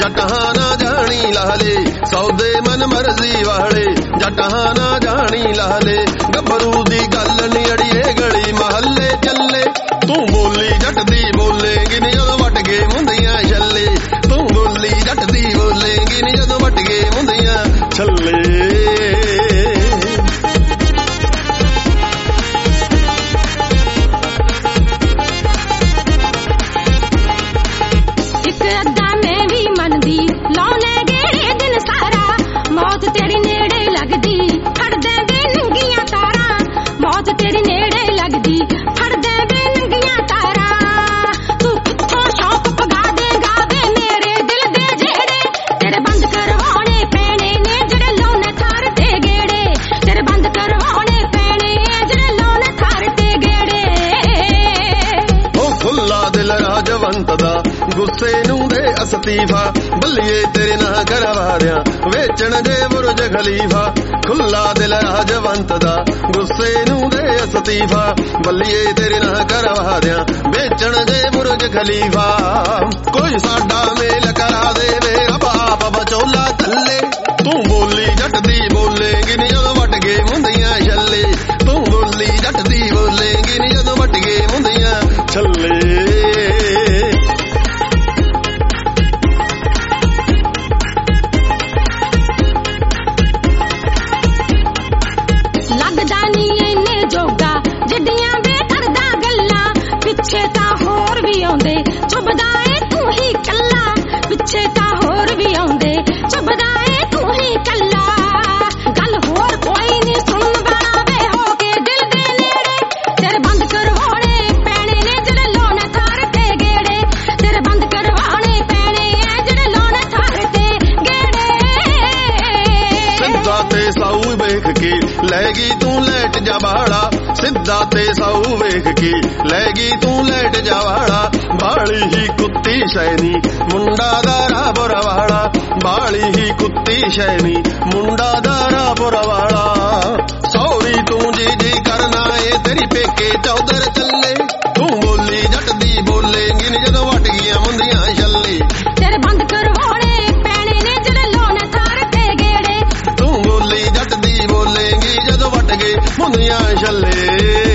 जटां ना जानी लाले सौदे मन मर्जी वाले जटां ना जानी लाले गभरू दी गल नी अड़िए गली महल्ले चले तू बोली जट दी बोलेगी नी जदों वट गए मुंदियां छल्ले तू बोली जट दी बोलेगी नी जदों वट गए मुंदियां छल्ले गुस्से नूं दे अस्तीफा बल्लिए तेरे ना करवा दियां वेचण दे बुरज खलीफा खुला दिल राजवंत दा गुस्से नूं दे अस्तीफा बल्लिए तेरे ना करवा दियां वेचण दे बुरज खलीफा कोई साडा मेल करा दे मेरा बाप बचोला थल्ले तू बोली जट दी बोलेगी नी जदों वट गए मुंदियां छल्ले तू बोली जट दी बोलेगी नी जदों वट गए मुंदियां छल्ले लैगी तू लैट जावाड़ा सिद्धा ते साऊ वेख के लैगी तू लैट जावाड़ा बाली ही कुत्ती शैनी मुंडा दारा बुरवाड़ा बाली ही कुत्ती शैनी मुंडा दारा बुरवाड़ा सौरी तू जी जी करना है तेरी पेके चौधर चले तू बोली जट दी बोलेगी नी जदों वट गईयां मुंदियां छल्ले तेरे बंद करवाने पैणे ने जड़े लोने थार ते गेड़े तू बोली जट दी बोलेगी जदों वट गए मुंदियां छल्ले